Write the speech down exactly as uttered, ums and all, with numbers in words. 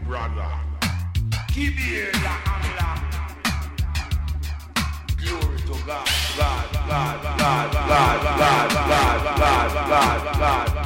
brother. Keep here, la amla. Glory to God, God, God, God, God, God, God, God, God, God, God.